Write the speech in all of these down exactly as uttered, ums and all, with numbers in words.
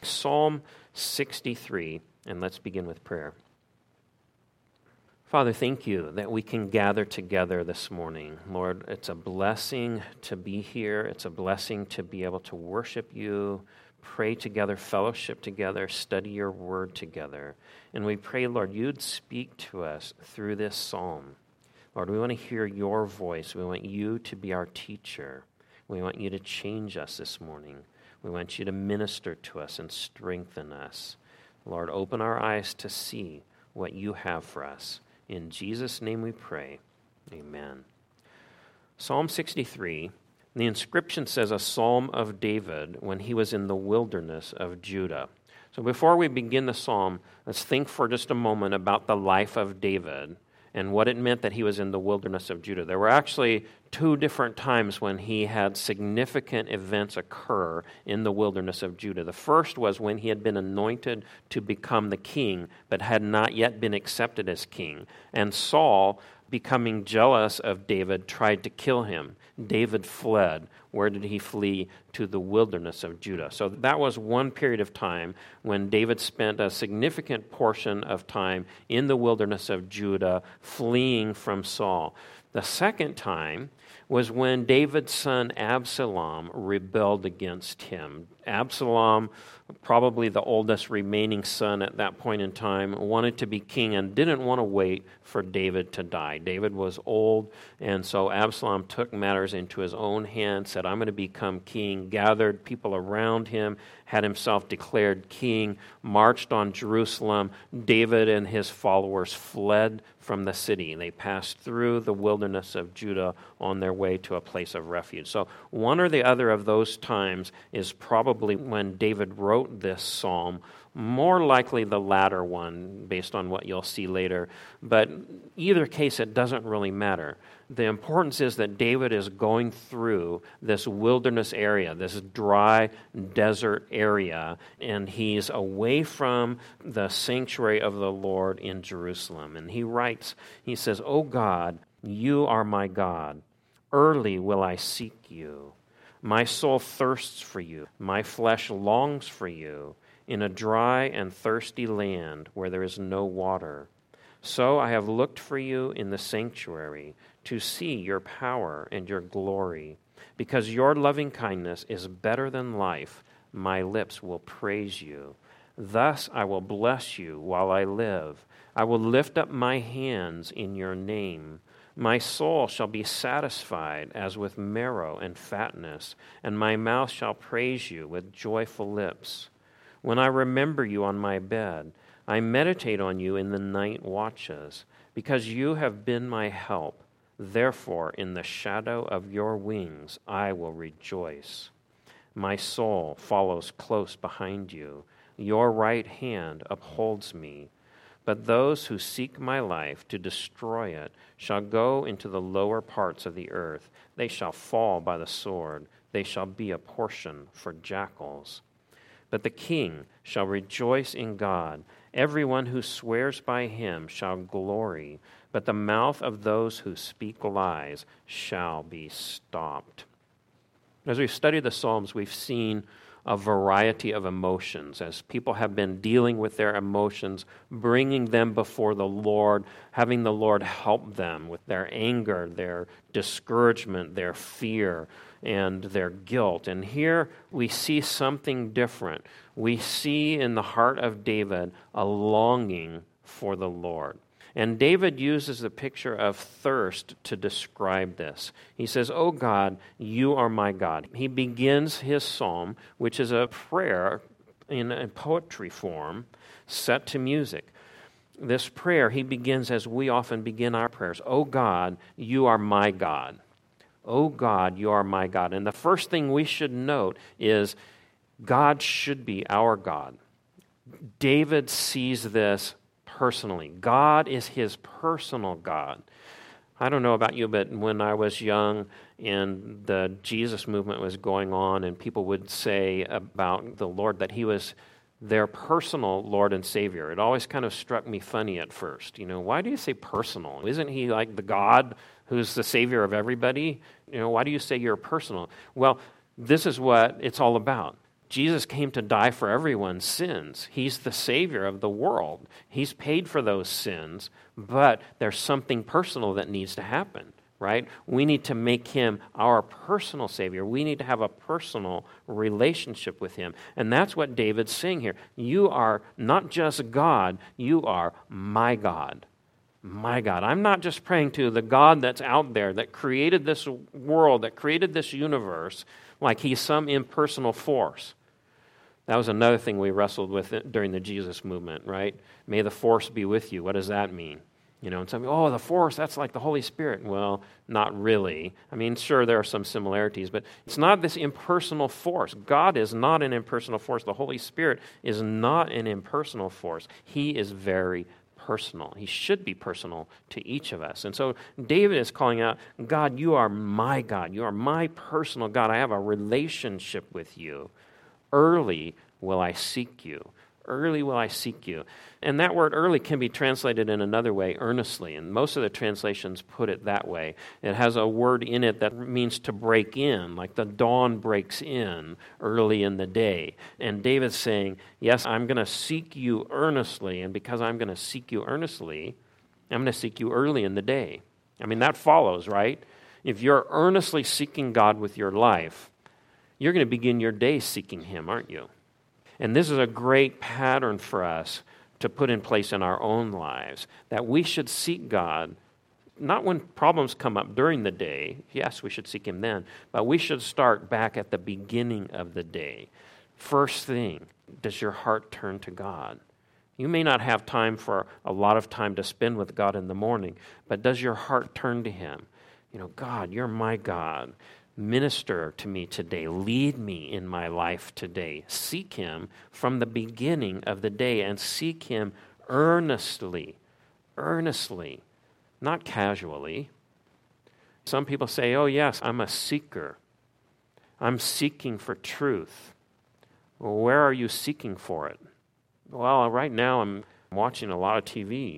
Psalm sixty-three, and let's begin with prayer. Father, thank you that we can gather together this morning. Lord, it's a blessing to be here. It's a blessing to be able to worship you, pray together, fellowship together, study your word together. And we pray, Lord, you'd speak to us through this psalm. Lord, we want to hear your voice. We want you to be our teacher. We want you to change us this morning. We want you to minister to us and strengthen us. Lord, open our eyes to see what you have for us. In Jesus' name we pray. Amen. Psalm sixty-three, the inscription says a psalm of David when he was in the wilderness of Judah. So before we begin the psalm, let's think for just a moment about the life of David and what it meant that he was in the wilderness of Judah. There were actually two different times when he had significant events occur in the wilderness of Judah. The first was when he had been anointed to become the king, but had not yet been accepted as king. And Saul, becoming jealous of David, tried to kill him. David fled. Where did he flee? To the wilderness of Judah. So that was one period of time when David spent a significant portion of time in the wilderness of Judah, fleeing from Saul. The second time was when David's son Absalom rebelled against him. Absalom, probably the oldest remaining son at that point in time, wanted to be king and didn't want to wait for David to die. David was old, and so Absalom took matters into his own hands, said, I'm going to become king, gathered people around him, had himself declared king, marched on Jerusalem. David and his followers fled from the city. They passed through the wilderness of Judah on their way to a place of refuge. So one or the other of those times is probably when David wrote this psalm, more likely the latter one, based on what you'll see later. But either case, it doesn't really matter. The importance is that David is going through this wilderness area, this dry desert area, and he's away from the sanctuary of the Lord in Jerusalem. And he writes, he says, "O God, you are my God. Early will I seek you. My soul thirsts for you. My flesh longs for you in a dry and thirsty land where there is no water. So I have looked for you in the sanctuary to see your power and your glory. Because your loving kindness is better than life, my lips will praise you. Thus I will bless you while I live. I will lift up my hands in your name. My soul shall be satisfied as with marrow and fatness, and my mouth shall praise you with joyful lips. When I remember you on my bed, I meditate on you in the night watches, because you have been my help. Therefore, in the shadow of your wings, I will rejoice. My soul follows close behind you. Your right hand upholds me. But those who seek my life to destroy it shall go into the lower parts of the earth. They shall fall by the sword. They shall be a portion for jackals. But the king shall rejoice in God. Everyone who swears by him shall glory, but the mouth of those who speak lies shall be stopped." As we've studied the Psalms, we've seen a variety of emotions as people have been dealing with their emotions, bringing them before the Lord, having the Lord help them with their anger, their discouragement, their fear, and their guilt. And here we see something different. We see in the heart of David a longing for the Lord. And David uses the picture of thirst to describe this. He says, "O God, you are my God." He begins his psalm, which is a prayer in a poetry form set to music. This prayer he begins as we often begin our prayers. "O God, you are my God. O God, you are my God." And the first thing we should note is God should be our God. David sees this personally. God is his personal God. I don't know about you, but when I was young and the Jesus movement was going on and people would say about the Lord that he was their personal Lord and Savior, it always kind of struck me funny at first. You know, why do you say personal? Isn't he like the God who's the Savior of everybody? You know, why do you say you're personal? Well, this is what it's all about. Jesus came to die for everyone's sins. He's the Savior of the world. He's paid for those sins, but there's something personal that needs to happen, right? We need to make him our personal Savior. We need to have a personal relationship with him. And that's what David's saying here. You are not just God, you are my God. My God. I'm not just praying to the God that's out there, that created this world, that created this universe, like he's some impersonal force. That was another thing we wrestled with during the Jesus movement, right? May the force be with you. What does that mean? You know, and some people, oh, the force, that's like the Holy Spirit. Well, not really. I mean, sure, there are some similarities, but it's not this impersonal force. God is not an impersonal force. The Holy Spirit is not an impersonal force. He is very personal. He should be personal to each of us. And so David is calling out, God, you are my God. You are my personal God. I have a relationship with you. Early will I seek you. Early will I seek you. And that word early can be translated in another way, earnestly. And most of the translations put it that way. It has a word in it that means to break in, like the dawn breaks in early in the day. And David's saying, yes, I'm going to seek you earnestly. And because I'm going to seek you earnestly, I'm going to seek you early in the day. I mean, that follows, right? If you're earnestly seeking God with your life, you're going to begin your day seeking him, aren't you? And this is a great pattern for us to put in place in our own lives, that we should seek God, not when problems come up during the day. Yes, we should seek him then, but we should start back at the beginning of the day. First thing, does your heart turn to God? You may not have time for a lot of time to spend with God in the morning, but does your heart turn to him? You know, God, you're my God. Minister to me today. Lead me in my life today. Seek him from the beginning of the day and seek him earnestly. Earnestly. Not casually. Some people say, oh yes, I'm a seeker. I'm seeking for truth. Well, where are you seeking for it? Well, right now I'm watching a lot of T V.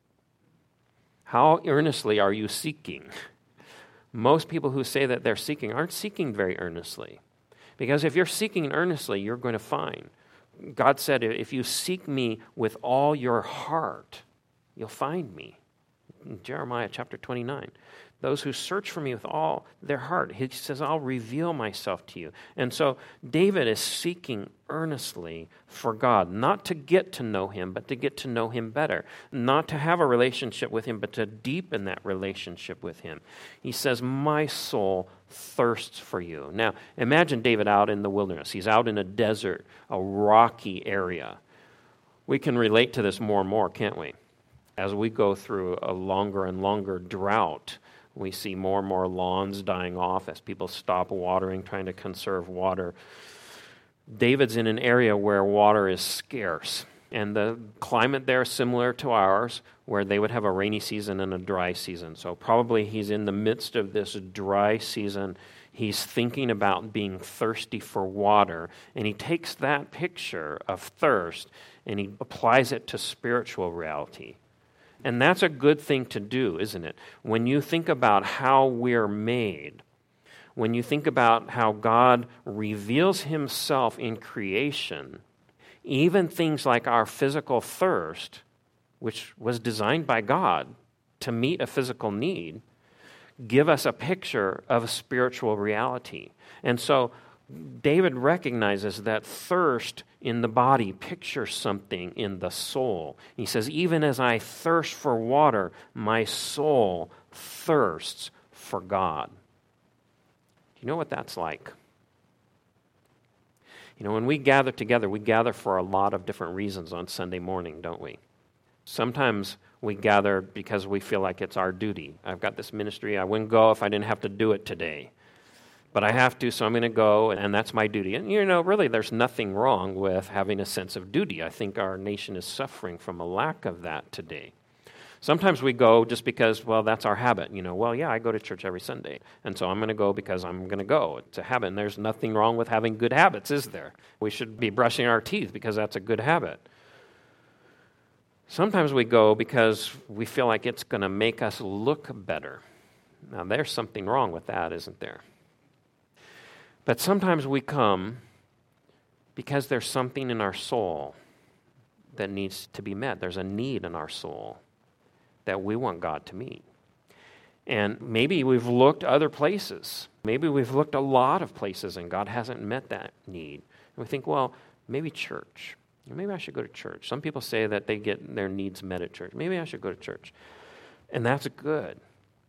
How earnestly are you seeking? Most people who say that they're seeking aren't seeking very earnestly. Because if you're seeking earnestly, you're going to find. God said, if you seek me with all your heart, you'll find me. In Jeremiah chapter twenty-nine. Those who search for me with all their heart, he says, I'll reveal myself to you. And so David is seeking earnestly for God, not to get to know him, but to get to know him better. Not to have a relationship with him, but to deepen that relationship with him. He says, my soul thirsts for you. Now, imagine David out in the wilderness. He's out in a desert, a rocky area. We can relate to this more and more, can't we? As we go through a longer and longer drought, we see more and more lawns dying off as people stop watering, trying to conserve water. David's in an area where water is scarce, and the climate there is similar to ours, where they would have a rainy season and a dry season. So probably he's in the midst of this dry season. He's thinking about being thirsty for water, and he takes that picture of thirst and he applies it to spiritual reality. And that's a good thing to do, isn't it? When you think about how we're made, when you think about how God reveals himself in creation, even things like our physical thirst, which was designed by God to meet a physical need, give us a picture of a spiritual reality. And so David recognizes that thirst in the body pictures something in the soul. He says, even as I thirst for water, my soul thirsts for God. Do you know what that's like? You know, when we gather together, we gather for a lot of different reasons on Sunday morning, don't we? Sometimes we gather because we feel like it's our duty. I've got this ministry. I wouldn't go if I didn't have to do it today. But I have to, so I'm going to go, and that's my duty. And, you know, really, there's nothing wrong with having a sense of duty. I think our nation is suffering from a lack of that today. Sometimes we go just because, well, that's our habit. You know, well, yeah, I go to church every Sunday, and so I'm going to go because I'm going to go. It's a habit, and there's nothing wrong with having good habits, is there? We should be brushing our teeth because that's a good habit. Sometimes we go because we feel like it's going to make us look better. Now, there's something wrong with that, isn't there? But sometimes we come Because there's something in our soul that needs to be met. There's a need in our soul that we want God to meet. And maybe we've looked other places. Maybe we've looked a lot of places and God hasn't met that need. And we think, well, maybe church. Maybe I should go to church. Some people say that they get their needs met at church. Maybe I should go to church. And that's good.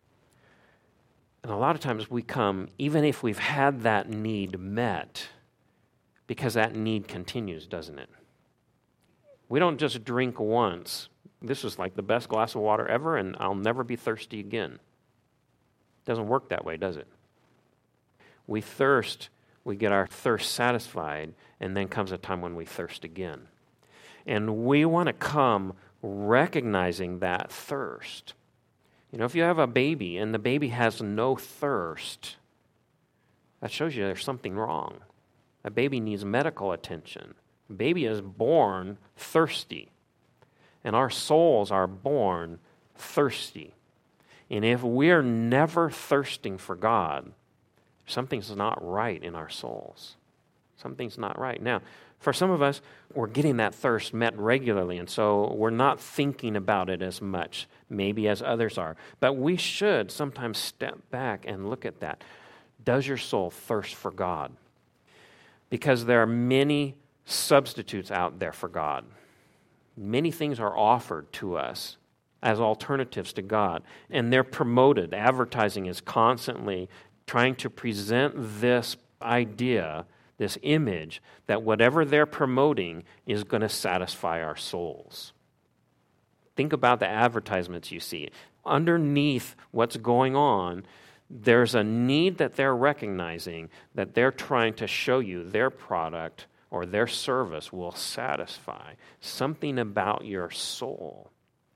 And a lot of times we come, even if we've had that need met, because that need continues, doesn't it? We don't just drink once. This is like the best glass of water ever, and I'll never be thirsty again. Doesn't work that way, does it? We thirst, we get our thirst satisfied, and then comes a time when we thirst again. And we want to come recognizing that thirst. You know, if you have a baby and the baby has no thirst, that shows you there's something wrong. A baby needs medical attention. A baby is born thirsty, and our souls are born thirsty. And if we're never thirsting for God, something's not right in our souls. Something's not right. Now, for some of us, we're getting that thirst met regularly, and so we're not thinking about it as much, maybe as others are. But we should sometimes step back and look at that. Does your soul thirst for God? Because there are many substitutes out there for God. Many things are offered to us as alternatives to God, and they're promoted. Advertising is constantly trying to present this idea, this image, that whatever they're promoting is going to satisfy our souls. Think about the advertisements you see. Underneath what's going on, there's a need that they're recognizing, that they're trying to show you their product or their service will satisfy. Something about your soul.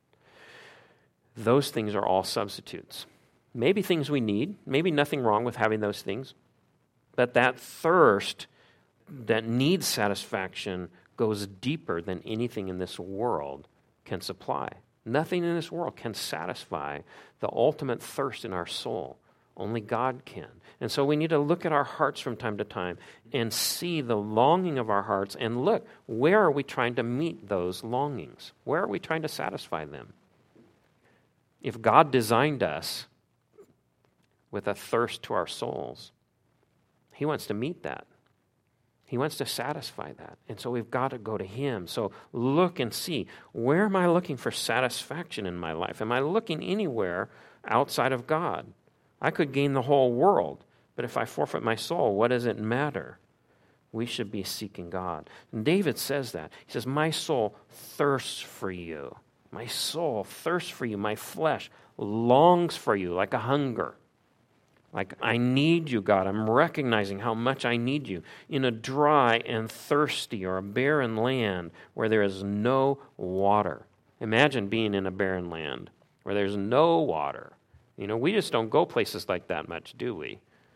Those things are all substitutes. Maybe things we need, maybe nothing wrong with having those things, but that thirst that needs satisfaction goes deeper than anything in this world can supply. Nothing in this world can satisfy the ultimate thirst in our soul. Only God can. And so we need to look at our hearts from time to time and see the longing of our hearts and look, where are we trying to meet those longings? Where are we trying to satisfy them? If God designed us with a thirst to our souls, He wants to meet that. He wants to satisfy that. And so we've got to go to Him. So look and see, where am I looking for satisfaction in my life? Am I looking anywhere outside of God? I could gain the whole world, but if I forfeit my soul, what does it matter? We should be seeking God. And David says that. He says, my soul thirsts for you. My soul thirsts for you. My flesh longs for you like a hunger. Like, I need you, God. I'm recognizing how much I need you in a dry and thirsty or a barren land where there is no water. Imagine being in a barren land where there's no water. You know, we just don't go places like that much, do we?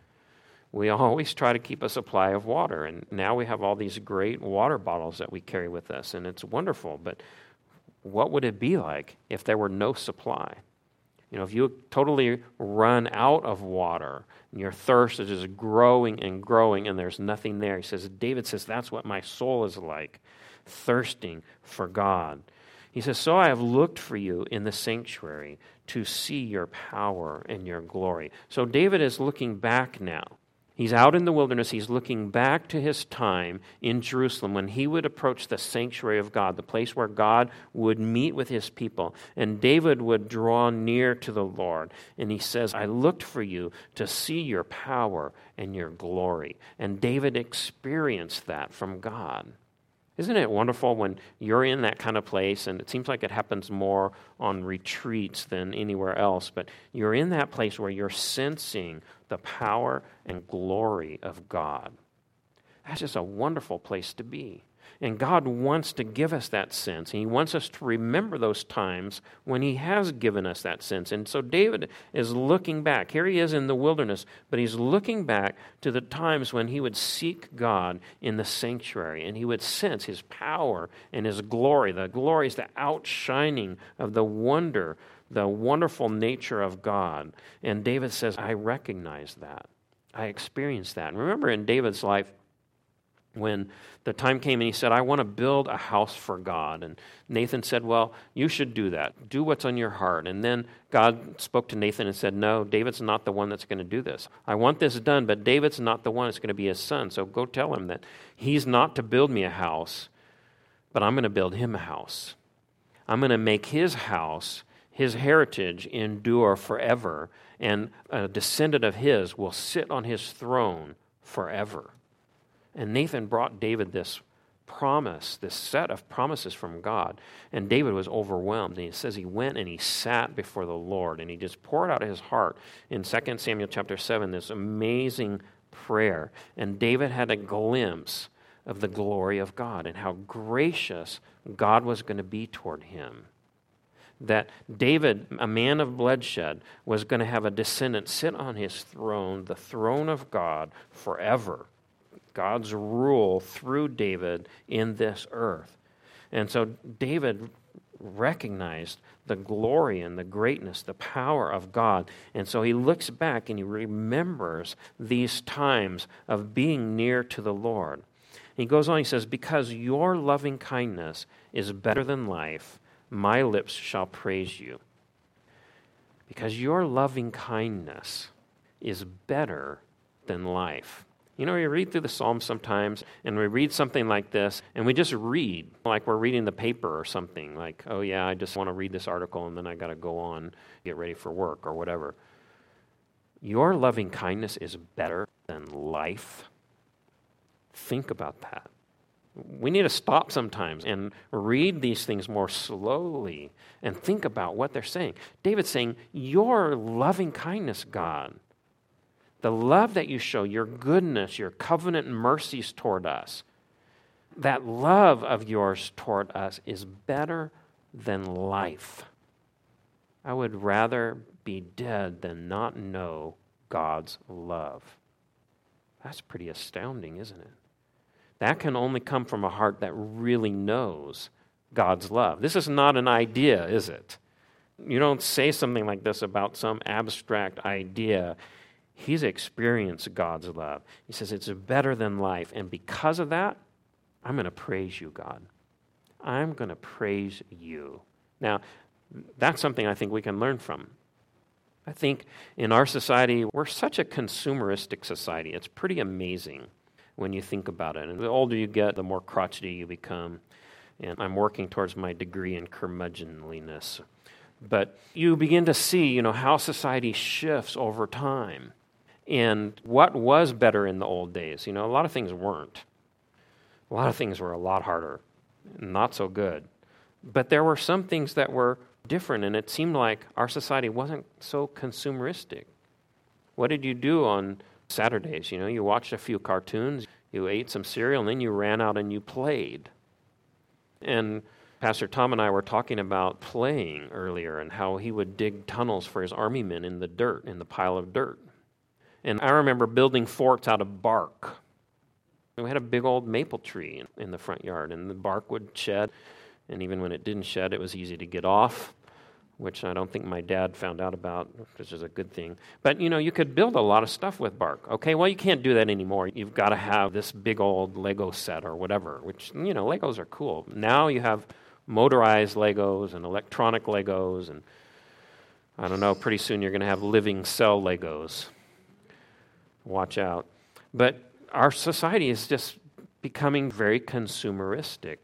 We always try to keep a supply of water, and now we have all these great water bottles that we carry with us, and it's wonderful, but what would it be like if there were no supply? You know, if you totally run out of water and your thirst is just growing and growing and there's nothing there. He says, David says, that's what my soul is like, thirsting for God. He says, so I have looked for you in the sanctuary to see your power and your glory. So David is looking back now. He's out in the wilderness. He's looking back to his time in Jerusalem when he would approach the sanctuary of God, the place where God would meet with his people. And David would draw near to the Lord. And he says, I looked for you to see your power and your glory. And David experienced that from God. Isn't it wonderful when you're in that kind of place, and it seems like it happens more on retreats than anywhere else, but you're in that place where you're sensing the power and glory of God. That's just a wonderful place to be. And God wants to give us that sense. He wants us to remember those times when He has given us that sense. And so David is looking back. Here he is in the wilderness, but he's looking back to the times when he would seek God in the sanctuary, and he would sense His power and His glory. The glory is the outshining of the wonder, the wonderful nature of God. And David says, I recognize that. I experienced that. And remember, in David's life, when the time came and he said, I want to build a house for God. And Nathan said, well, you should do that. Do what's on your heart. And then God spoke to Nathan and said, no, David's not the one that's going to do this. I want this done, but David's not the one. It's going to be his son. So go tell him that he's not to build me a house, but I'm going to build him a house. I'm going to make his house, his heritage, endure forever. And a descendant of his will sit on his throne forever. And Nathan brought David this promise, this set of promises from God. And David was overwhelmed. And he says he went and he sat before the Lord. And he just poured out his heart in Second Samuel chapter seven, this amazing prayer. And David had a glimpse of the glory of God and how gracious God was going to be toward him. That David, a man of bloodshed, was going to have a descendant sit on his throne, the throne of God, forever. God's rule through David in this earth. And so David recognized the glory and the greatness, the power of God. And so he looks back and he remembers these times of being near to the Lord. He goes on, he says, because your loving kindness is better than life, my lips shall praise you. Because your loving kindness is better than life. You know, we read through the Psalms sometimes, and we read something like this, and we just read, like we're reading the paper or something, like, oh yeah, I just want to read this article, and then I got to go on, get ready for work or whatever. Your loving kindness is better than life. Think about that. We need to stop sometimes and read these things more slowly and think about what they're saying. David's saying, your loving kindness, God, the love that you show, your goodness, your covenant mercies toward us, that love of yours toward us is better than life. I would rather be dead than not know God's love. That's pretty astounding, isn't it? That can only come from a heart that really knows God's love. This is not an idea, is it? You don't say something like this about some abstract idea. He's experienced God's love. He says it's better than life. And because of that, I'm going to praise you, God. I'm going to praise you. Now, that's something I think we can learn from. I think in our society, we're such a consumeristic society. It's pretty amazing when you think about it. And the older you get, the more crotchety you become. And I'm working towards my degree in curmudgeonliness. But you begin to see, you know, how society shifts over time. And what was better in the old days? You know, a lot of things weren't. A lot of things were a lot harder, not so good. But there were some things that were different, and it seemed like our society wasn't so consumeristic. What did you do on Saturdays? You know, you watched a few cartoons, you ate some cereal, and then you ran out and you played. And Pastor Tom and I were talking about playing earlier and how he would dig tunnels for his army men in the dirt, in the pile of dirt. And I remember building forts out of bark. We had a big old maple tree in the front yard, and the bark would shed. And even when it didn't shed, it was easy to get off, which I don't think my dad found out about, which is a good thing. But, you know, you could build a lot of stuff with bark. Okay, well, you can't do that anymore. You've got to have this big old Lego set or whatever, which, you know, Legos are cool. Now you have motorized Legos and electronic Legos, and I don't know, pretty soon you're going to have living cell Legos. Watch out. But our society is just becoming very consumeristic.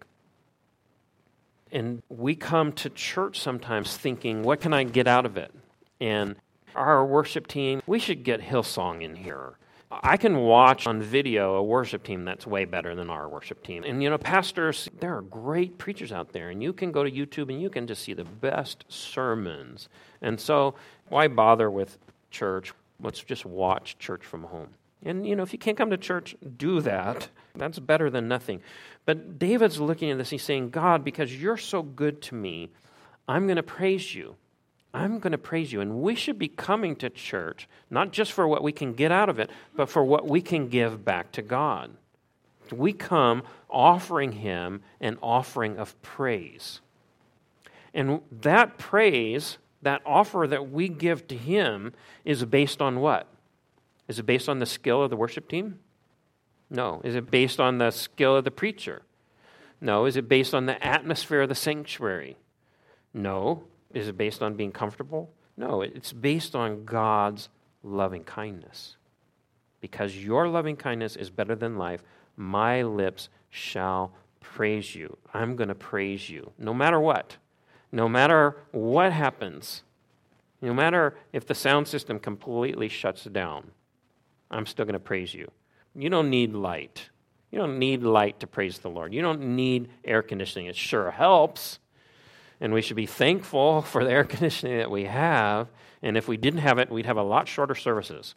And we come to church sometimes thinking, what can I get out of it? And our worship team, we should get Hillsong in here. I can watch on video a worship team that's way better than our worship team. And, you know, pastors, there are great preachers out there, and you can go to YouTube and you can just see the best sermons. And so why bother with church? Let's just watch church from home. And, you know, if you can't come to church, do that. That's better than nothing. But David's looking at this, he's saying, God, because you're so good to me, I'm going to praise you. I'm going to praise you. And we should be coming to church, not just for what we can get out of it, but for what we can give back to God. We come offering him an offering of praise. And that praise, that offer that we give to him is based on what? Is it based on the skill of the worship team? No. Is it based on the skill of the preacher? No. Is it based on the atmosphere of the sanctuary? No. Is it based on being comfortable? No. It's based on God's loving kindness. Because your loving kindness is better than life, my lips shall praise you. I'm going to praise you, no matter what. No matter what happens. No matter if the sound system completely shuts down, I'm still going to praise you. You don't need light. You don't need light to praise the Lord. You don't need air conditioning. It sure helps. And we should be thankful for the air conditioning that we have. And if we didn't have it, we'd have a lot shorter services.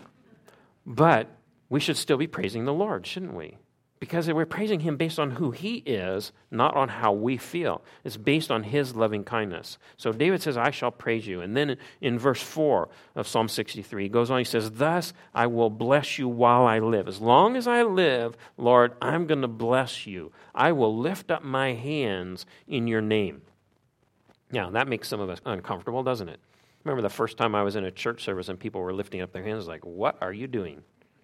But we should still be praising the Lord, shouldn't we? Because we're praising Him based on who He is, not on how we feel. It's based on His loving kindness. So David says, I shall praise you. And then in verse four of Psalm sixty-three, he goes on, he says, thus I will bless you while I live. As long as I live, Lord, I'm going to bless you. I will lift up my hands in your name. Now, that makes some of us uncomfortable, doesn't it? Remember the first time I was in a church service and people were lifting up their hands like, what are you doing?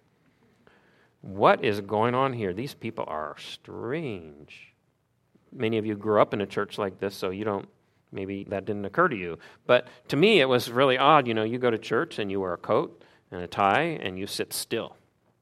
What is going on here? These people are strange. Many of you grew up in a church like this, so you don't, maybe that didn't occur to you. But to me, it was really odd. You know, you go to church and you wear a coat and a tie and you sit still.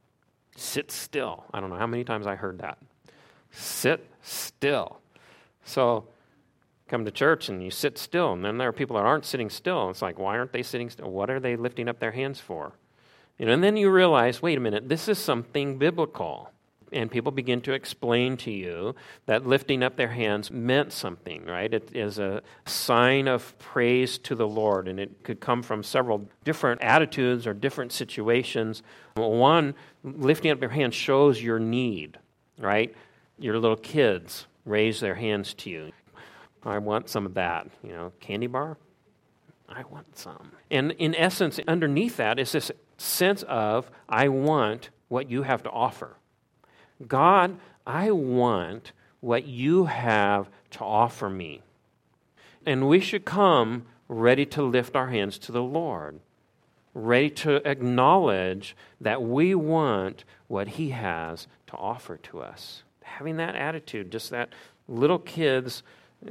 Sit still. I don't know how many times I heard that. Sit still. So come to church and you sit still, and then there are people that aren't sitting still. It's like, why aren't they sitting still? What are they lifting up their hands for? You know, and then you realize, wait a minute, this is something biblical. And people begin to explain to you that lifting up their hands meant something, right? It is a sign of praise to the Lord, and it could come from several different attitudes or different situations. One, lifting up your hands shows your need, right? Your little kids raise their hands to you. I want some of that, you know, candy bar? I want some. And in essence, underneath that is this sense of, I want what you have to offer. God, I want what you have to offer me. And we should come ready to lift our hands to the Lord, ready to acknowledge that we want what He has to offer to us. Having that attitude, just that little kid's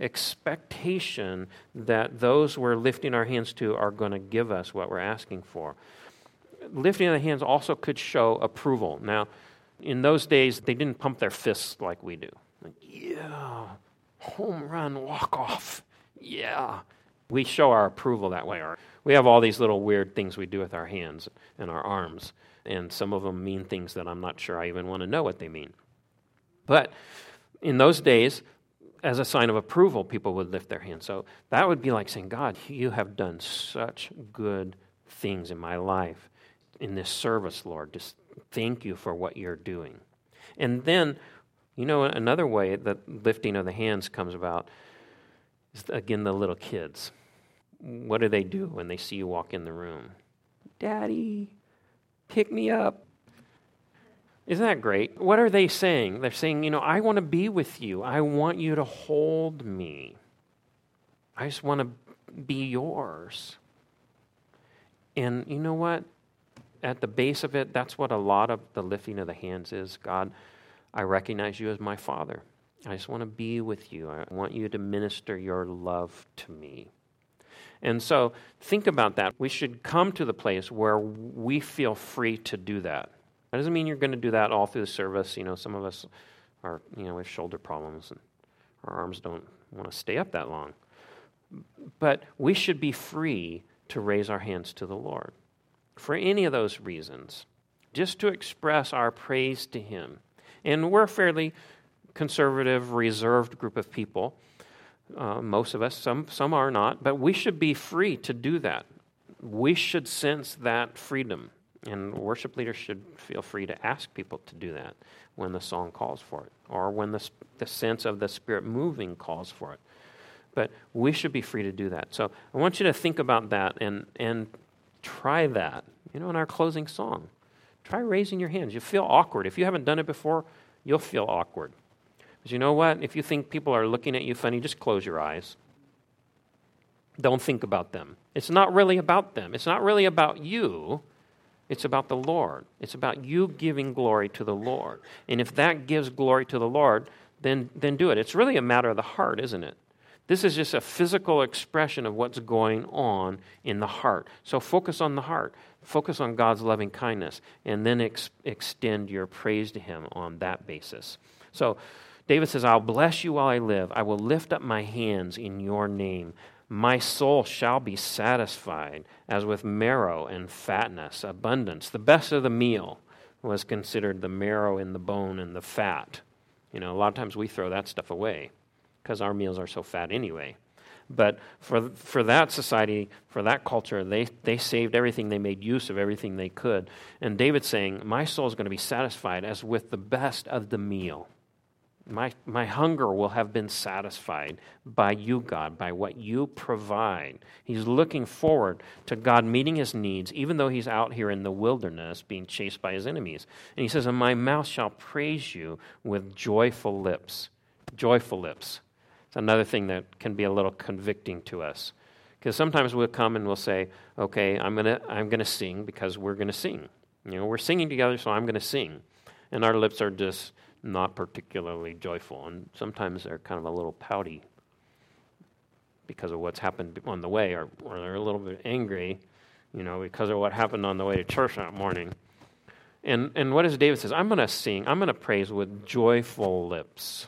expectation that those we're lifting our hands to are going to give us what we're asking for. Lifting the hands also could show approval. Now, in those days, they didn't pump their fists like we do. Like, yeah, home run, walk off, yeah. We show our approval that way. We have all these little weird things we do with our hands and our arms, and some of them mean things that I'm not sure I even want to know what they mean. But in those days, as a sign of approval, people would lift their hands. So that would be like saying, God, you have done such good things in my life, in this service, Lord. Just thank you for what you're doing. And then, you know, another way that lifting of the hands comes about is, again, the little kids. What do they do when they see you walk in the room? Daddy, pick me up. Isn't that great? What are they saying? They're saying, you know, I want to be with you. I want you to hold me. I just want to be yours. And you know what? At the base of it, that's what a lot of the lifting of the hands is. God, I recognize you as my Father. I just want to be with you. I want you to minister your love to me. And so think about that. We should come to the place where we feel free to do that. That doesn't mean you're going to do that all through the service. You know, some of us are, you know, we have shoulder problems and our arms don't want to stay up that long. But we should be free to raise our hands to the Lord for any of those reasons, just to express our praise to Him. And we're a fairly conservative, reserved group of people. Uh, most of us, some some are not, but we should be free to do that. We should sense that freedom. And worship leaders should feel free to ask people to do that when the song calls for it, or when the, the sense of the Spirit moving calls for it. But we should be free to do that. So I want you to think about that and, and try that. You know, in our closing song, try raising your hands. You feel awkward. If you haven't done it before, you'll feel awkward. Because you know what? If you think people are looking at you funny, just close your eyes. Don't think about them. It's not really about them. It's not really about you. It's about the Lord. It's about you giving glory to the Lord. And if that gives glory to the Lord, then, then do it. It's really a matter of the heart, isn't it? This is just a physical expression of what's going on in the heart. So focus on the heart. Focus on God's loving kindness, and then ex- extend your praise to Him on that basis. So David says, I'll bless you while I live. I will lift up my hands in your name. My soul shall be satisfied as with marrow and fatness, abundance. The best of the meal was considered the marrow in the bone and the fat. You know, a lot of times we throw that stuff away because our meals are so fat anyway. But for for that society, for that culture, they, they saved everything. They made use of everything they could. And David's saying, my soul is going to be satisfied as with the best of the meal. My my hunger will have been satisfied by you, God, by what you provide. He's looking forward to God meeting his needs, even though he's out here in the wilderness being chased by his enemies. And he says, and my mouth shall praise you with joyful lips. Joyful lips. It's another thing that can be a little convicting to us. Because sometimes we'll come and we'll say, okay, I'm gonna I'm gonna sing because we're gonna sing. You know, we're singing together, so I'm gonna sing. And our lips are just not particularly joyful, and sometimes they're kind of a little pouty because of what's happened on the way, or, or they're a little bit angry, you know, because of what happened on the way to church that morning. And and what does David says? I'm going to sing, I'm going to praise with joyful lips.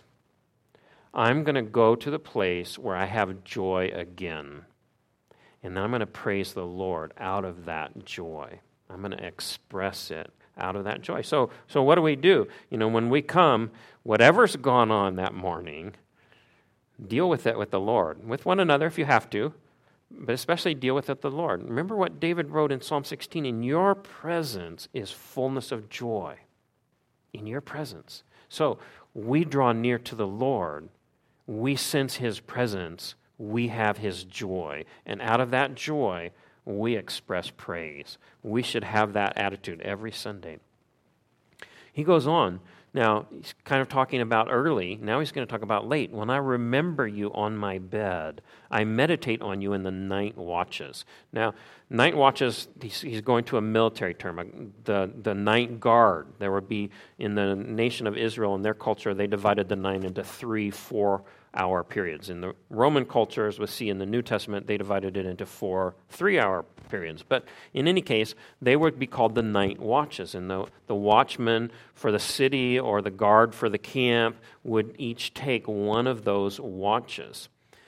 I'm going to go to the place where I have joy again, and I'm going to praise the Lord out of that joy. I'm going to express it out of that joy. So so what do we do? You know, when we come, whatever's gone on that morning, deal with it with the Lord. With one another if you have to, but especially deal with it with the Lord. Remember what David wrote in Psalm sixteen, in your presence is fullness of joy. In your presence. So we draw near to the Lord, we sense his presence, we have his joy, and out of that joy, we express praise. We should have that attitude every Sunday. He goes on. Now, he's kind of talking about early. Now he's going to talk about late. When I remember you on my bed, I meditate on you in the night watches. Now, night watches, he's going to a military term, the, the night guard. There would be, in the nation of Israel, in their culture, they divided the night into three, four hour periods. In the Roman culture, as we see in the New Testament, they divided it into four three-hour periods. But in any case, they would be called the night watches, and the, the watchman for the city or the guard for the camp would each take one of those watches.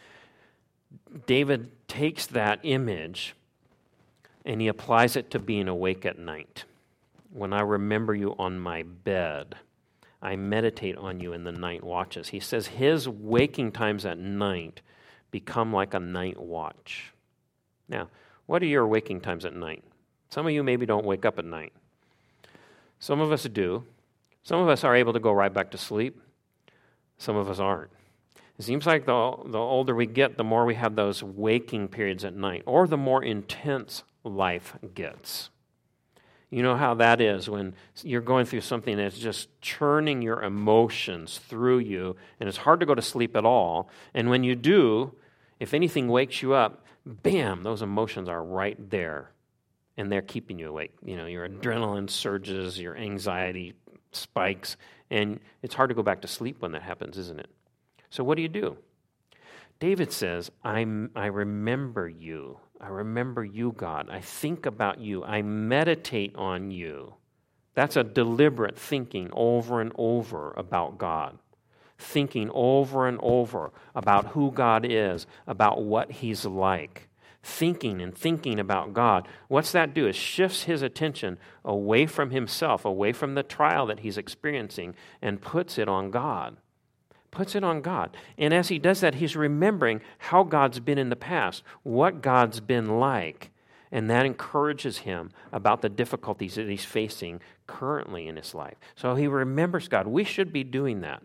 David takes that image and he applies it to being awake at night. When I remember you on my bed, I meditate on you in the night watches. He says his waking times at night become like a night watch. Now, what are your waking times at night? Some of you maybe don't wake up at night. Some of us do. Some of us are able to go right back to sleep. Some of us aren't. It seems like the, the older we get, the more we have those waking periods at night, or the more intense life gets. You know how that is when you're going through something that's just churning your emotions through you, and it's hard to go to sleep at all. And when you do, if anything wakes you up, bam, those emotions are right there, and they're keeping you awake. You know, your adrenaline surges, your anxiety spikes, and it's hard to go back to sleep when that happens, isn't it? So what do you do? David says, I'm, I remember you. I remember you, God. I think about you. I meditate on you. That's a deliberate thinking over and over about God. Thinking over and over about who God is, about what he's like. Thinking and thinking about God. What's that do? It shifts his attention away from himself, away from the trial that he's experiencing, and puts it on God. Puts it on God. And as he does that, he's remembering how God's been in the past, what God's been like, and that encourages him about the difficulties that he's facing currently in his life. So he remembers God. We should be doing that.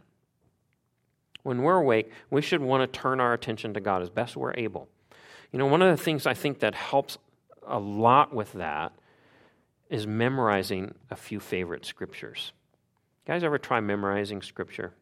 When we're awake, we should want to turn our attention to God as best we're able. You know, one of the things I think that helps a lot with that is memorizing a few favorite scriptures. You guys ever try memorizing scripture?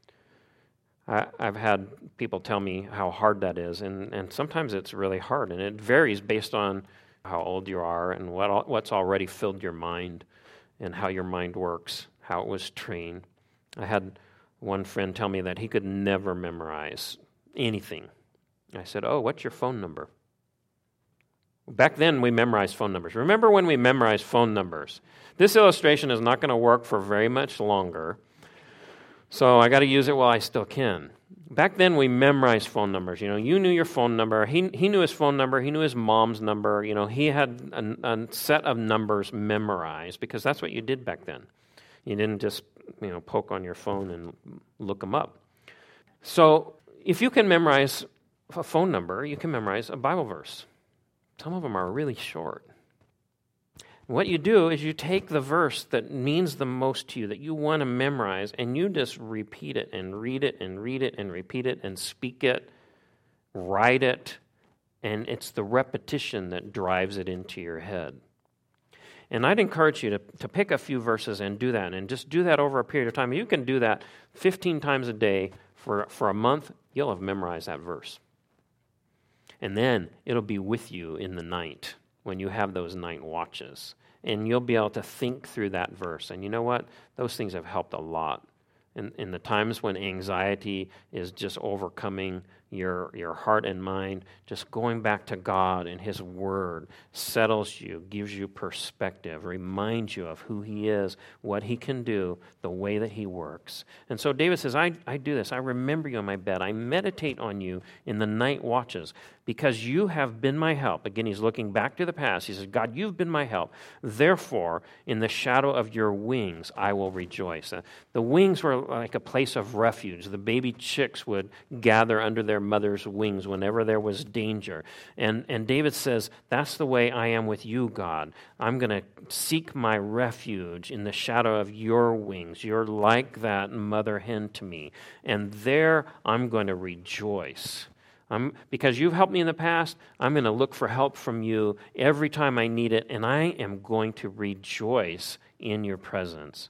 I, I've had people tell me how hard that is, and, and sometimes it's really hard, and it varies based on how old you are and what what's already filled your mind and how your mind works, how it was trained. I had one friend tell me that he could never memorize anything. I said, oh, what's your phone number? Back then, we memorized phone numbers. Remember when we memorized phone numbers? This illustration is not going to work for very much longer, so I got to use it while I still can. Back then, we memorized phone numbers. You know, you knew your phone number. He he knew his phone number. He knew his mom's number. You know, he had a, a set of numbers memorized because that's what you did back then. You didn't just, you know, poke on your phone and look them up. So if you can memorize a phone number, you can memorize a Bible verse. Some of them are really short. What you do is you take the verse that means the most to you, that you want to memorize, and you just repeat it and read it and read it and repeat it and speak it, write it, and it's the repetition that drives it into your head. And I'd encourage you to, to pick a few verses and do that, and just do that over a period of time. You can do that fifteen times a day for, for a month. You'll have memorized that verse. And then it'll be with you in the night when you have those night watches. And you'll be able to think through that verse. And you know what? Those things have helped a lot. In, in the times when anxiety is just overcoming your, your heart and mind, just going back to God and His Word settles you, gives you perspective, reminds you of who He is, what He can do, the way that He works. And so David says, I, I do this. I remember you in my bed. I meditate on you in the night watches because you have been my help. Again, he's looking back to the past. He says, God, you've been my help. Therefore, in the shadow of your wings, I will rejoice. Uh, the wings were like a place of refuge. The baby chicks would gather under their mother's wings whenever there was danger. And, and David says, that's the way I am with you, God. I'm going to seek my refuge in the shadow of your wings. You're like that mother hen to me. And there I'm going to rejoice. I'm, because you've helped me in the past, I'm going to look for help from you every time I need it, and I am going to rejoice in your presence.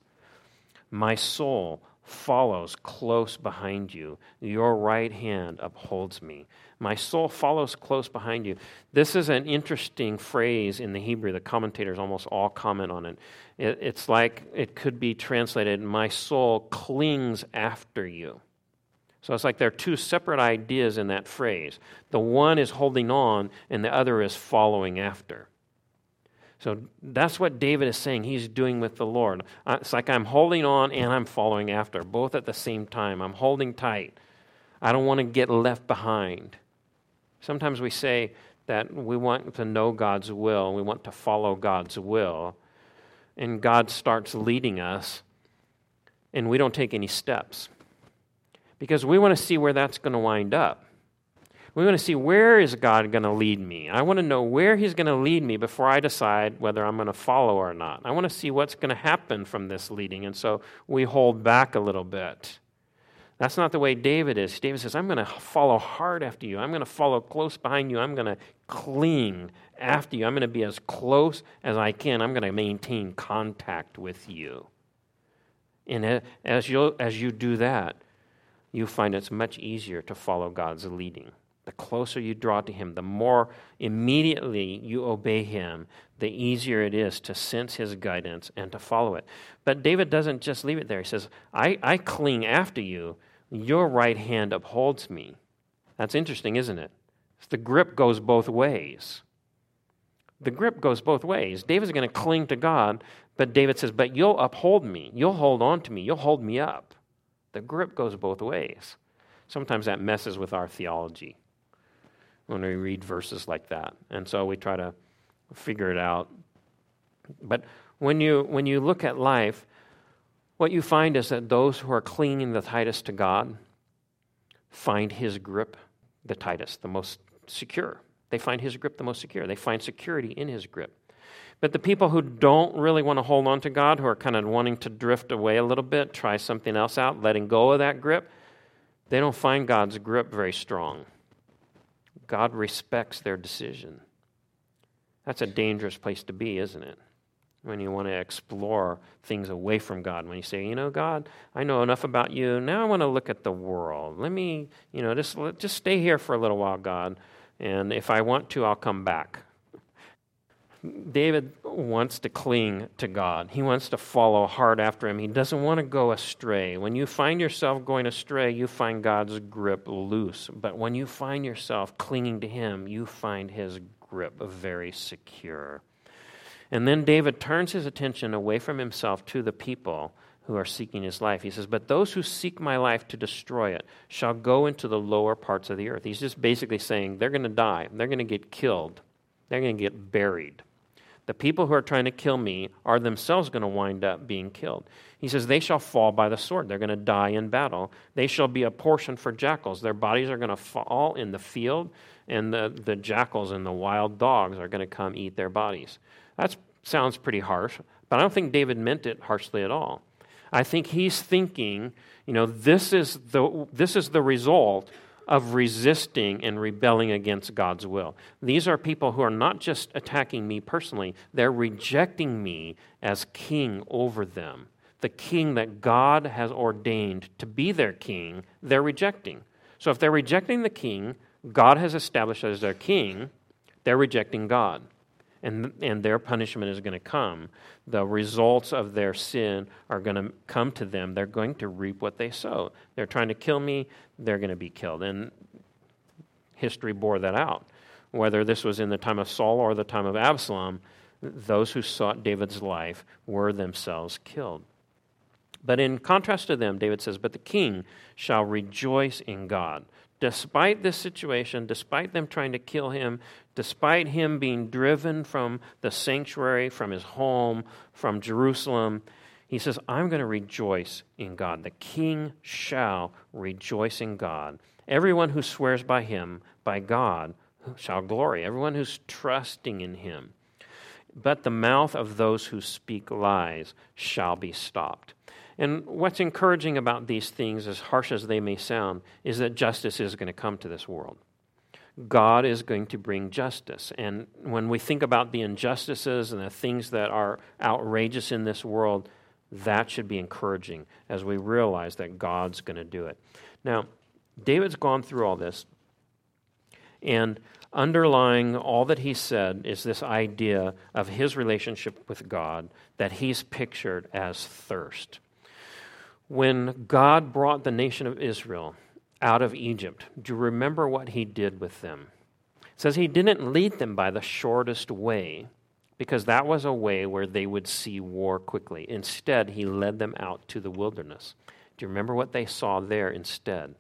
My soul follows close behind you. Your right hand upholds me. My soul follows close behind you. This is an interesting phrase in the Hebrew. The commentators almost all comment on it. it it's like it could be translated, my soul clings after you. So it's like there are two separate ideas in that phrase. The one is holding on, and the other is following after. So that's what David is saying he's doing with the Lord. It's like I'm holding on and I'm following after, both at the same time. I'm holding tight. I don't want to get left behind. Sometimes we say that we want to know God's will, we want to follow God's will, and God starts leading us, and we don't take any steps. Because we want to see where that's going to wind up. We want to see where is God going to lead me. I want to know where He's going to lead me before I decide whether I'm going to follow or not. I want to see what's going to happen from this leading, and so we hold back a little bit. That's not the way David is. David says, I'm going to follow hard after you. I'm going to follow close behind you. I'm going to cling after you. I'm going to be as close as I can. I'm going to maintain contact with you. And as you as you do that, you find it's much easier to follow God's leading. The closer you draw to Him, the more immediately you obey Him, the easier it is to sense His guidance and to follow it. But David doesn't just leave it there. He says, I, I cling after you. Your right hand upholds me. That's interesting, isn't it? The grip goes both ways. The grip goes both ways. David's going to cling to God, but David says, but you'll uphold me. You'll hold on to me. You'll hold me up. The grip goes both ways. Sometimes that messes with our theology when we read verses like that. And so we try to figure it out. But when you when you look at life, what you find is that those who are clinging the tightest to God find His grip the tightest, the most secure. They find His grip the most secure. They find security in His grip. But the people who don't really want to hold on to God, who are kind of wanting to drift away a little bit, try something else out, letting go of that grip, they don't find God's grip very strong. God respects their decision. That's a dangerous place to be, isn't it? When you want to explore things away from God. When you say, you know, God, I know enough about you. Now I want to look at the world. Let me, you know, just, just stay here for a little while, God. And if I want to, I'll come back. David wants to cling to God. He wants to follow hard after him. He doesn't want to go astray. When you find yourself going astray, you find God's grip loose. But when you find yourself clinging to him, you find his grip very secure. And then David turns his attention away from himself to the people who are seeking his life. He says, but those who seek my life to destroy it shall go into the lower parts of the earth. He's just basically saying they're going to die. They're going to get killed. They're going to get buried. The people who are trying to kill me are themselves going to wind up being killed. He says, they shall fall by the sword. They're going to die in battle. They shall be a portion for jackals. Their bodies are going to fall in the field, and the, the jackals and the wild dogs are going to come eat their bodies. That sounds pretty harsh, but I don't think David meant it harshly at all. I think he's thinking, you know, this is the this is the result of resisting and rebelling against God's will. These are people who are not just attacking me personally, they're rejecting me as king over them. The king that God has ordained to be their king, they're rejecting. So if they're rejecting the king God has established as their king, they're rejecting God. And, and their punishment is going to come. The results of their sin are going to come to them. They're going to reap what they sow. They're trying to kill me, they're going to be killed. And history bore that out. Whether this was in the time of Saul or the time of Absalom, those who sought David's life were themselves killed. But in contrast to them, David says, but the king shall rejoice in God. Despite this situation, despite them trying to kill him, despite him being driven from the sanctuary, from his home, from Jerusalem, he says, I'm going to rejoice in God. The king shall rejoice in God. Everyone who swears by him, by God, shall glory. Everyone who's trusting in him. But the mouth of those who speak lies shall be stopped. And what's encouraging about these things, as harsh as they may sound, is that justice is going to come to this world. God is going to bring justice. And when we think about the injustices and the things that are outrageous in this world, that should be encouraging as we realize that God's going to do it. Now, David's gone through all this, and underlying all that he said is this idea of his relationship with God that he's pictured as thirst. When God brought the nation of Israel out of Egypt, do you remember what he did with them? It says he didn't lead them by the shortest way, because that was a way where they would see war quickly. Instead, he led them out to the wilderness. Do you remember what they saw there instead?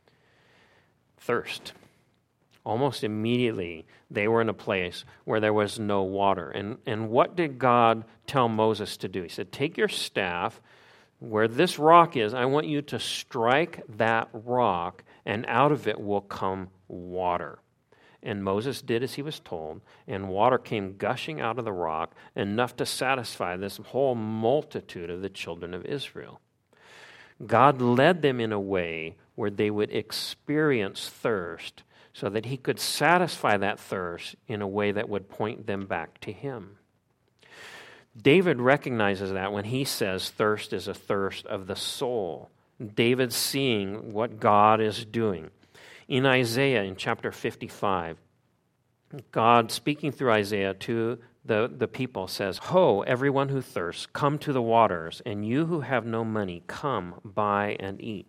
Thirst. Almost immediately, they were in a place where there was no water. And, and what did God tell Moses to do? He said, take your staff, where this rock is, I want you to strike that rock, and out of it will come water. And Moses did as he was told, and water came gushing out of the rock, enough to satisfy this whole multitude of the children of Israel. God led them in a way where they would experience thirst, so that he could satisfy that thirst in a way that would point them back to him. David recognizes that when he says thirst is a thirst of the soul. David's seeing what God is doing. In Isaiah, in chapter fifty-five, God, speaking through Isaiah to the, the people, says, Ho, everyone who thirsts, come to the waters, and you who have no money, come, buy and eat.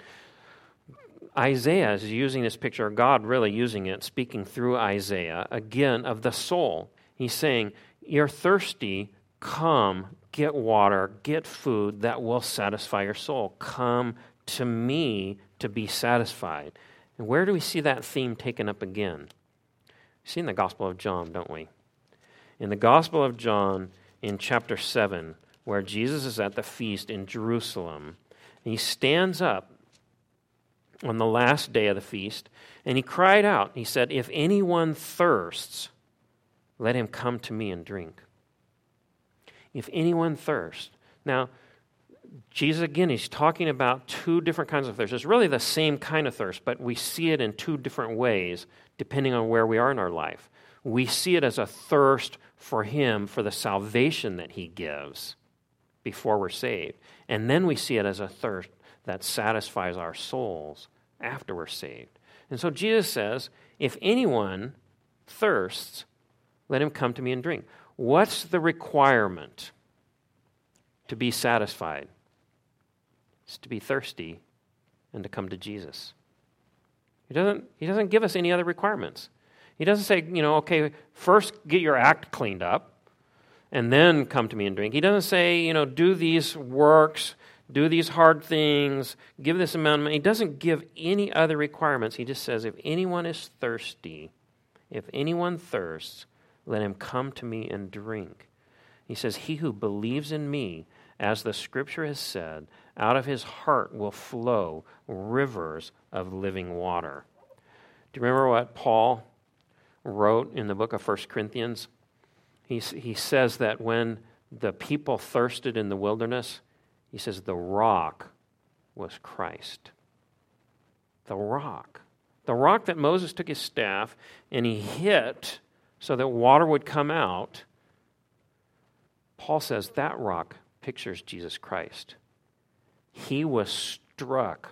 Isaiah is using this picture, God really using it, speaking through Isaiah, again, of the soul. He's saying, you're thirsty, come, get water, get food that will satisfy your soul. Come to me to be satisfied. And where do we see that theme taken up again? We see in the Gospel of John, don't we? In the Gospel of John, in chapter seven, where Jesus is at the feast in Jerusalem, and he stands up on the last day of the feast, and he cried out. He said, if anyone thirsts, let him come to me and drink. If anyone thirsts. Now, Jesus, again, he's talking about two different kinds of thirst. It's really the same kind of thirst, but we see it in two different ways depending on where we are in our life. We see it as a thirst for him, for the salvation that he gives before we're saved. And then we see it as a thirst that satisfies our souls after we're saved. And so Jesus says, if anyone thirsts, let him come to me and drink. what's the requirement to be satisfied? It's to be thirsty and to come to Jesus. He doesn't, he doesn't give us any other requirements. He doesn't say, you know, okay, first get your act cleaned up and then come to me and drink. He doesn't say, you know, do these works, do these hard things, give this amount of money. He doesn't give any other requirements. He just says, if anyone is thirsty, if anyone thirsts, let him come to me and drink. He says, he who believes in me, as the Scripture has said, out of his heart will flow rivers of living water. Do you remember what Paul wrote in the book of First Corinthians? He, he says that when the people thirsted in the wilderness, he says the rock was Christ. The rock. The rock that Moses took his staff and he hit so that water would come out. Paul says that rock pictures Jesus Christ. He was struck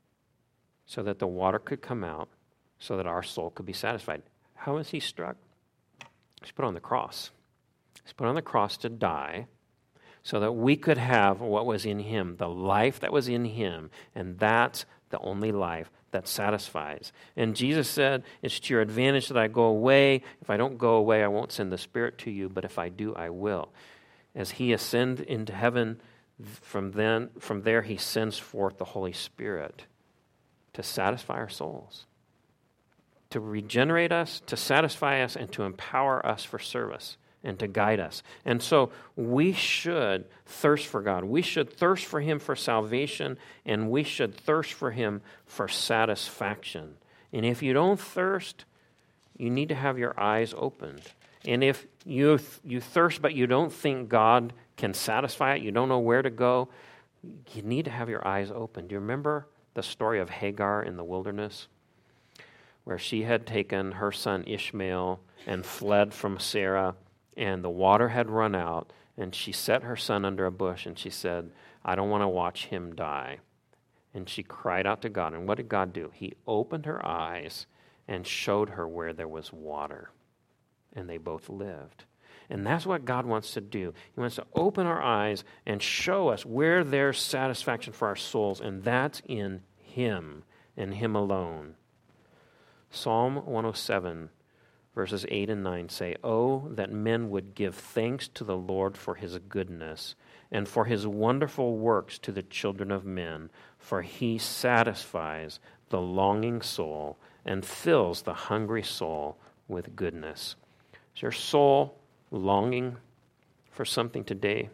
so that the water could come out, so that our soul could be satisfied. How was he struck? He's put on the cross. He's put on the cross to die so that we could have what was in him, the life that was in him, and that's the only life that satisfies. And Jesus said, it's to your advantage that I go away. If I don't go away, I won't send the Spirit to you, but if I do, I will. As he ascended into heaven, from then, from there he sends forth the Holy Spirit to satisfy our souls, to regenerate us, to satisfy us, and to empower us for service and to guide us. And so we should thirst for God. We should thirst for him for salvation, and we should thirst for him for satisfaction. And if you don't thirst, you need to have your eyes opened. And if you you thirst but you don't think God can satisfy it, you don't know where to go, you need to have your eyes open. Do you remember the story of Hagar in the wilderness, where she had taken her son Ishmael and fled from Sarah, and the water had run out, and she set her son under a bush, and she said, I don't want to watch him die. And she cried out to God, and what did God do? He opened her eyes and showed her where there was water, and they both lived. And that's what God wants to do. He wants to open our eyes and show us where there's satisfaction for our souls, and that's in him and him alone. Psalm one oh seven, verses eight and nine say, Oh, that men would give thanks to the Lord for his goodness and for his wonderful works to the children of men, for he satisfies the longing soul and fills the hungry soul with goodness. Is your soul longing for something today?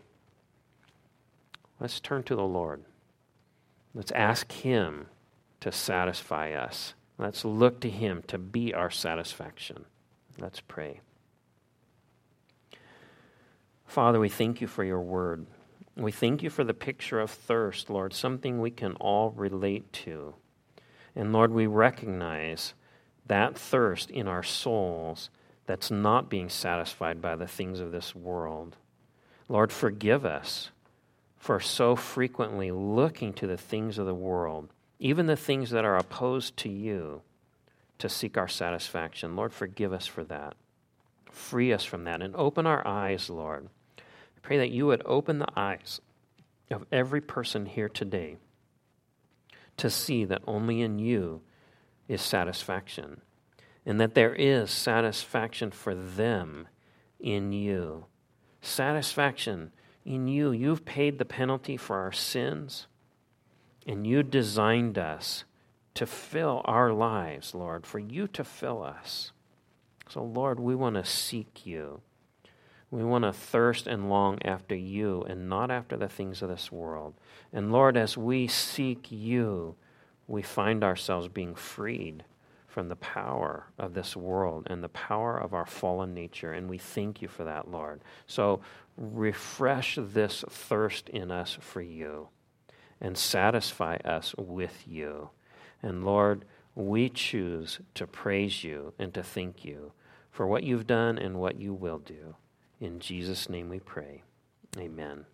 Let's turn to the Lord. Let's ask him to satisfy us. Let's look to him to be our satisfaction. Let's pray. Father, we thank you for your word. We thank you for the picture of thirst, Lord, something we can all relate to. And Lord, we recognize that thirst in our souls that's not being satisfied by the things of this world. Lord, forgive us for so frequently looking to the things of the world, even the things that are opposed to you, to seek our satisfaction. Lord, forgive us for that. Free us from that and open our eyes, Lord. I pray that you would open the eyes of every person here today to see that only in you is satisfaction, and that there is satisfaction for them in you. Satisfaction in you. You've paid the penalty for our sins, and you designed us to fill our lives, Lord, for you to fill us. So, Lord, we want to seek you. We want to thirst and long after you and not after the things of this world. And, Lord, as we seek you, we find ourselves being freed from the power of this world and the power of our fallen nature. And we thank you for that, Lord. So refresh this thirst in us for you and satisfy us with you. And Lord, we choose to praise you and to thank you for what you've done and what you will do. In Jesus' name we pray. Amen.